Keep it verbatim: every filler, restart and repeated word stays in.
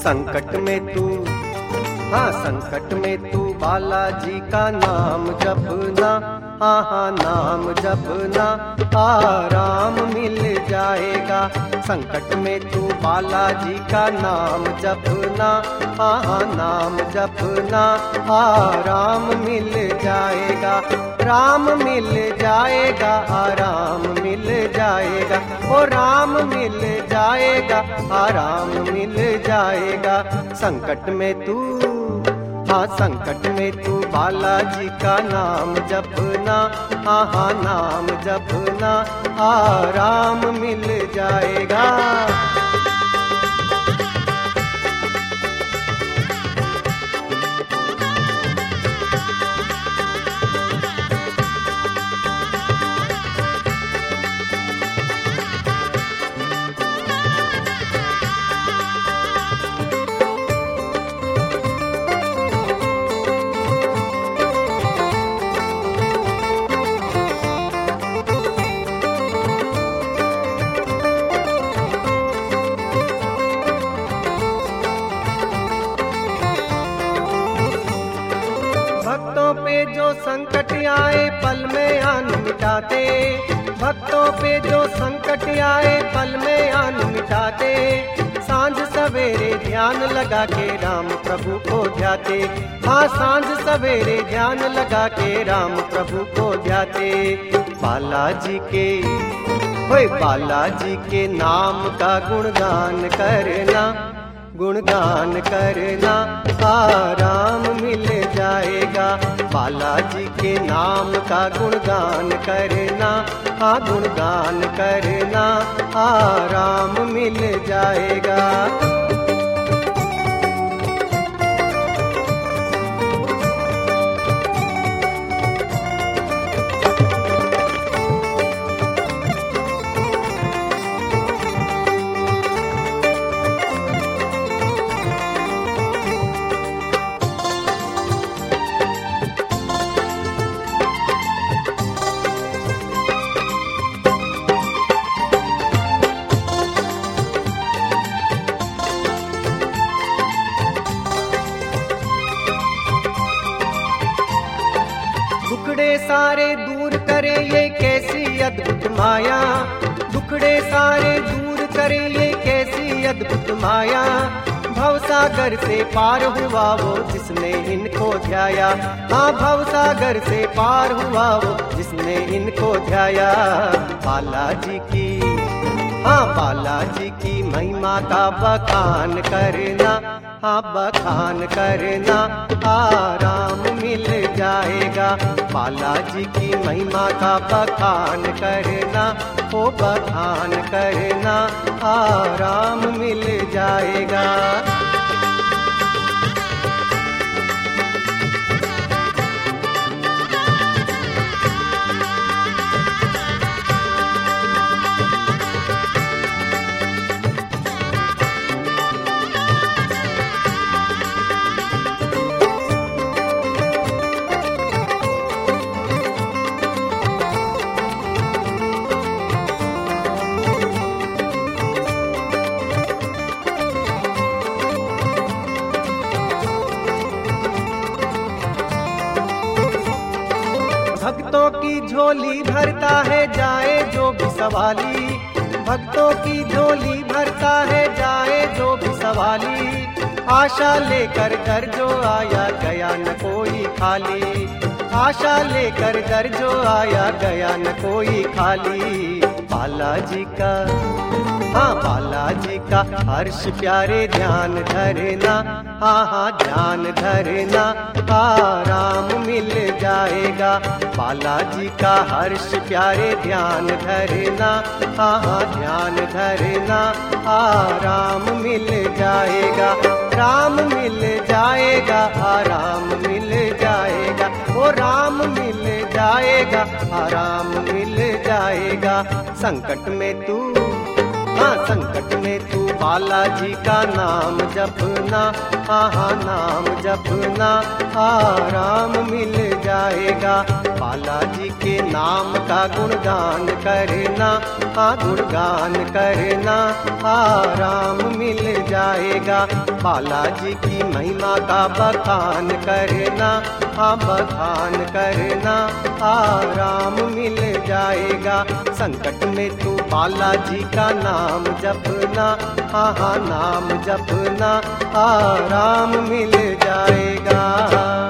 संकट में तू, हाँ संकट में तू बालाजी का नाम जपना, हाँ हाँ नाम जपना, आराम मिल जाएगा। संकट में तू बालाजी का नाम जपना, हाँ हाँ नाम जपना, आराम मिल जाएगा। राम मिल जाएगा, आराम मिल जाएगा, ओ राम मिल जाएगा, आराम मिल जाएगा। संकट में तू, हाँ संकट में तू बालाजी का नाम जपना, हाँ हाँ नाम जपना, आराम मिल जाएगा। भक्तों पे जो संकट आए पल में आन मिटाते, भक्तों पे जो संकट आए पल में आन मिटाते, सांझ सवेरे ध्यान लगा के राम प्रभु को ध्याते, हाँ सांझ सवेरे ध्यान लगा के राम प्रभु को ध्याते। बालाजी के, ओए बालाजी के नाम का गुणगान करना, गुणगान करना, आराम मिल जाएगा। बालाजी के नाम का गुणगान करना, हाँ गुणगान करना, आराम मिल जाएगा। दुखड़े सारे दूर करे ये कैसी अद्भुत माया, दुखड़े सारे दूर करे ये कैसी अद्भुत माया। भवसागर से पार हुआ वो जिसने इनको ध्याया, हाँ भवसागर से पार हुआ वो जिसने इनको ध्याया। बालाजी की, हाँ बालाजी की महिमा का बखान करना, हाँ बखान करना, आराम मिल जाएगा। बालाजी की महिमा का बखान करना, ओ बखान करना, आराम मिल जाएगा। भक्तों की झोली भरता है जाए जो भी सवाली, भक्तों की झोली भरता है जाए जो भी सवाली। आशा लेकर दर जो आया गया न कोई खाली, आशा लेकर दर जो आया गया न कोई खाली। बालाजी का, हाँ बालाजी का हर्ष प्यारे ध्यान धरना, हाँ हाँ ध्यान धरना, आराम मिल जाएगा। बालाजी का हर्ष प्यारे ध्यान धरना, हाँ हाँ ध्यान धरना, आराम मिल जाएगा। राम मिल जाएगा, आराम मिल जाएगा, ओ राम मिल जाएगा, आराम मिल जाएगा। संकट में तू, हाँ संकट में तू बालाजी का नाम जपना, हाँ हाँ नाम जपना, आराम मिल जाएगा। बालाजी के नाम का गुणगान करना, हाँ गुणगान करना, आराम मिल जाएगा। बालाजी की महिमा का बखान करना, हाँ बखान करना, आराम मिल जाएगा। संकट में तू बालाजी का नाम जपना, हाँ हाँ नाम जपना, आराम मिल जाएगा।